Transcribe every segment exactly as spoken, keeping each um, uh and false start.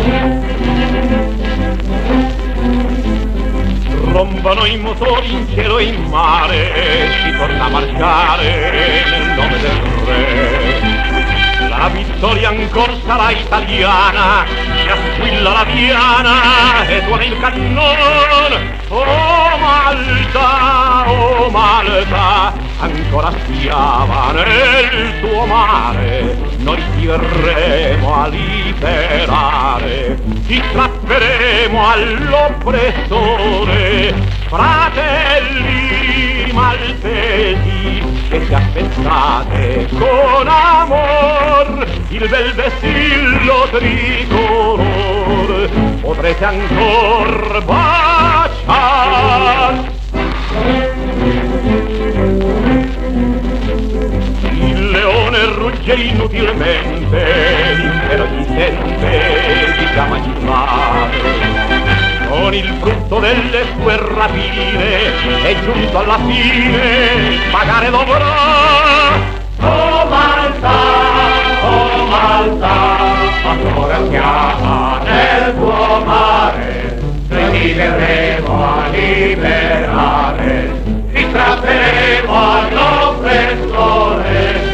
Rompono i motori in cielo e in mare, si torna a marciare nel nome del re. La vittoria ancor sarà italiana, si asquilla la piana e suona il cannone. Oh Malta, oh Malta, ancora schiava nel tuo mare, noi ti verremo a liberare, ti strapperemo all'oppressore. Fratelli maltesi, che ci aspettate con amor il bel vessillo tricolor, potrete ancor baciar. Il leone rugge inutilmente, l'impero gli sente di chiamare. Con il frutto delle sue rapine è giunto alla fine, pagare dovrà. Oh Malta, oh Malta, ancora schiava nel tuo mare, noi ti verremo a liberare, ti strapperemo all'oppressore.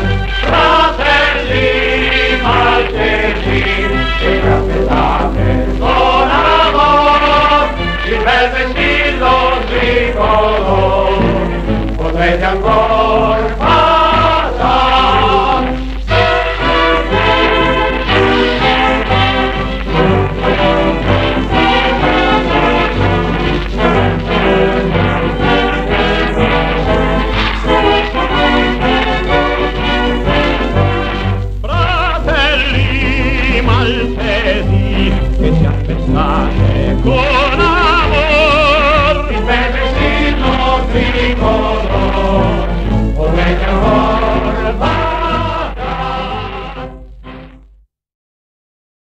Fratelli maltesi, che ci aspettate con amor, il bel vessillo tricolor, potrete ancor passar. Fratelli maltesi, che ci aspettate con amor, il bel vessillo tricolor,